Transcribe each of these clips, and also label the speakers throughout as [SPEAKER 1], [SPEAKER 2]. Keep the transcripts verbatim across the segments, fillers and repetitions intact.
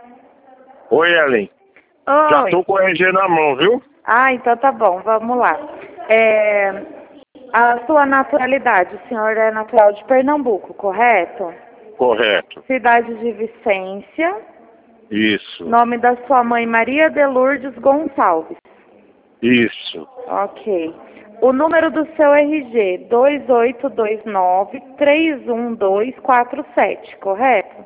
[SPEAKER 1] Oi, Ellen.
[SPEAKER 2] Oi.
[SPEAKER 1] Já tô com o R G na mão, viu?
[SPEAKER 2] Ah, então tá bom, vamos lá. É, a sua naturalidade, o senhor é natural de Pernambuco, correto?
[SPEAKER 1] Correto.
[SPEAKER 2] Cidade de Vicência.
[SPEAKER 1] Isso.
[SPEAKER 2] Nome da sua mãe, Maria de Lourdes Gonçalves.
[SPEAKER 1] Isso.
[SPEAKER 2] Ok. O número do seu R G, dois oito dois nove, três um dois quatro sete, correto?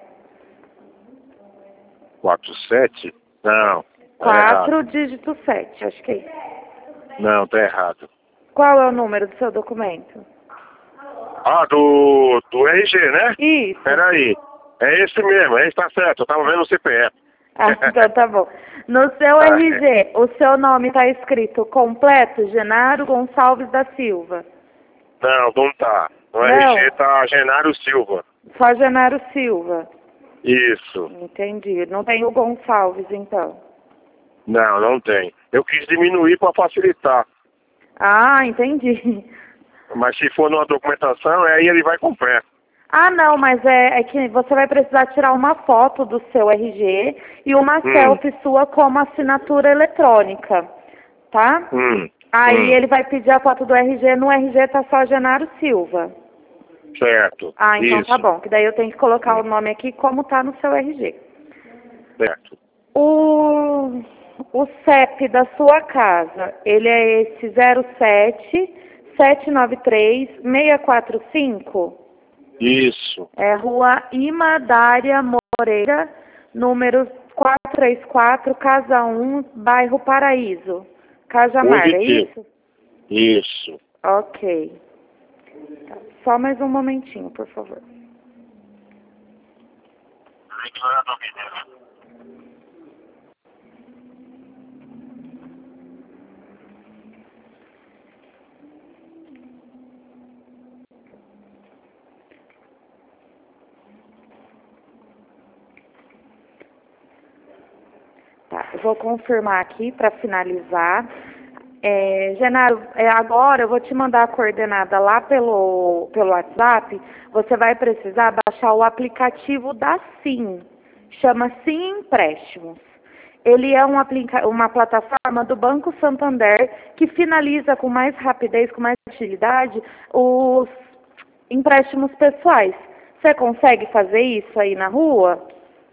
[SPEAKER 1] quatro sete? Não. Tá
[SPEAKER 2] quatro,
[SPEAKER 1] errado.
[SPEAKER 2] dígito sete, acho que é isso.
[SPEAKER 1] Não, tá errado.
[SPEAKER 2] Qual é o número do seu documento?
[SPEAKER 1] Ah, do, do R G, né?
[SPEAKER 2] Isso.
[SPEAKER 1] Peraí. É esse mesmo, esse tá certo. Eu tava vendo o C P F.
[SPEAKER 2] Ah, então tá bom. No seu
[SPEAKER 1] Ah,
[SPEAKER 2] R G, o seu nome está escrito completo, Genaro Gonçalves da Silva.
[SPEAKER 1] Não, não tá. No
[SPEAKER 2] Não.
[SPEAKER 1] R G tá Genaro Silva.
[SPEAKER 2] Só Genaro Silva.
[SPEAKER 1] Isso.
[SPEAKER 2] Entendi. Não tem o Gonçalves, então.
[SPEAKER 1] Não, não tem. Eu quis diminuir para facilitar.
[SPEAKER 2] Ah, entendi.
[SPEAKER 1] Mas se for numa documentação, aí ele vai completo.
[SPEAKER 2] Ah, não, mas é, é que você vai precisar tirar uma foto do seu R G e uma
[SPEAKER 1] Hum.
[SPEAKER 2] selfie sua como assinatura eletrônica, tá?
[SPEAKER 1] Hum.
[SPEAKER 2] Aí
[SPEAKER 1] Hum.
[SPEAKER 2] ele vai pedir a foto do R G, no R G tá só Genaro Silva.
[SPEAKER 1] Certo.
[SPEAKER 2] Ah, então
[SPEAKER 1] Isso.
[SPEAKER 2] tá bom, que daí eu tenho que colocar
[SPEAKER 1] Hum.
[SPEAKER 2] o nome aqui como tá no seu R G.
[SPEAKER 1] Certo.
[SPEAKER 2] O, o C E P da sua casa, ele é esse zero sete sete nove três seis quatro cinco?
[SPEAKER 1] Isso.
[SPEAKER 2] É Rua Imadária Moreira, número quatrocentos e trinta e quatro, Casa um, bairro Paraíso. Cajamar, é
[SPEAKER 1] Positivo.
[SPEAKER 2] isso?
[SPEAKER 1] Isso.
[SPEAKER 2] Ok. Tá. Só mais um momentinho, por favor. Tá, eu vou confirmar aqui para finalizar. É, Genaro, é, agora eu vou te mandar a coordenada lá pelo, pelo WhatsApp. Você vai precisar baixar o aplicativo da Sim. Chama Sim Empréstimos. Ele é um aplica uma plataforma do Banco Santander que finaliza com mais rapidez, com mais agilidade, os empréstimos pessoais. Você consegue fazer isso aí na rua?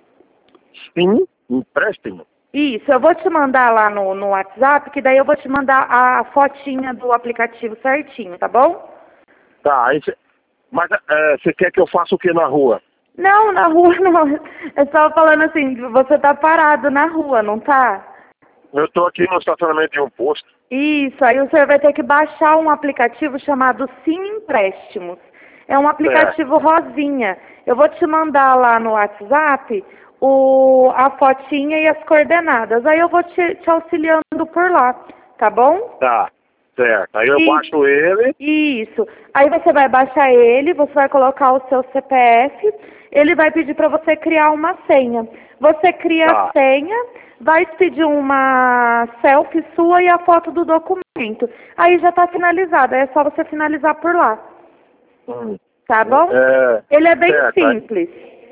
[SPEAKER 1] Sim, empréstimo.
[SPEAKER 2] Isso, eu vou te mandar lá no, no WhatsApp, que daí eu vou te mandar a fotinha do aplicativo certinho, tá bom?
[SPEAKER 1] Tá, aí cê, mas é, você quer que eu faça o que na rua?
[SPEAKER 2] Não, na rua não. Eu só falando assim, você tá parado na rua, não tá?
[SPEAKER 1] Eu tô aqui no estacionamento de um posto.
[SPEAKER 2] Isso, aí você vai ter que baixar um aplicativo chamado Sim Empréstimos. É um aplicativo rosinha. Eu vou te mandar lá no WhatsApp o, a fotinha e as coordenadas. Aí eu vou te, te auxiliando por lá, tá bom?
[SPEAKER 1] Tá, certo. Aí eu
[SPEAKER 2] E-
[SPEAKER 1] baixo ele.
[SPEAKER 2] Isso. Aí você vai baixar ele, você vai colocar o seu C P F, ele vai pedir para você criar uma senha. Você cria
[SPEAKER 1] Tá.
[SPEAKER 2] a senha, vai te pedir uma selfie sua e a foto do documento. Aí já está finalizado, aí é só você finalizar por lá.
[SPEAKER 1] Hum.
[SPEAKER 2] Tá bom?
[SPEAKER 1] É,
[SPEAKER 2] Ele é bem
[SPEAKER 1] certo, aí-
[SPEAKER 2] simples.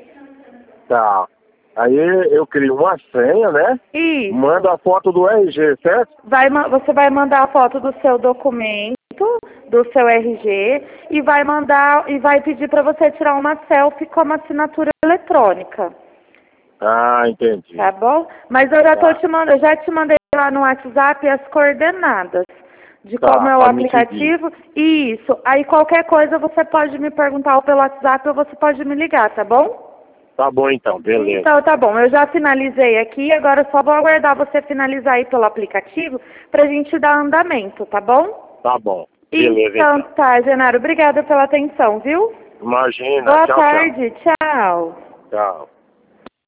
[SPEAKER 1] Tá. Aí eu crio uma senha, né?
[SPEAKER 2] Isso.
[SPEAKER 1] Manda a foto do R G, certo?
[SPEAKER 2] Vai, ma- você vai mandar a foto do seu documento, do seu R G, e vai mandar e vai pedir para você tirar uma selfie com uma assinatura eletrônica.
[SPEAKER 1] Ah, entendi.
[SPEAKER 2] Tá bom? Mas eu já tô
[SPEAKER 1] Tá.
[SPEAKER 2] te mandando, eu já te mandei lá no WhatsApp as coordenadas de
[SPEAKER 1] Tá,
[SPEAKER 2] como é o
[SPEAKER 1] pra me
[SPEAKER 2] aplicativo. Isso. Aí qualquer coisa você pode me perguntar ou pelo WhatsApp ou você pode me ligar, tá bom?
[SPEAKER 1] Tá bom então, beleza.
[SPEAKER 2] Então tá bom, eu já finalizei aqui, agora só vou aguardar você finalizar aí pelo aplicativo pra gente dar andamento, tá bom?
[SPEAKER 1] Tá bom. Beleza
[SPEAKER 2] Então
[SPEAKER 1] então.
[SPEAKER 2] tá, Genaro, obrigada pela atenção, viu?
[SPEAKER 1] Imagina.
[SPEAKER 2] Boa
[SPEAKER 1] Tchau,
[SPEAKER 2] tarde, tchau.
[SPEAKER 1] tchau. Tchau.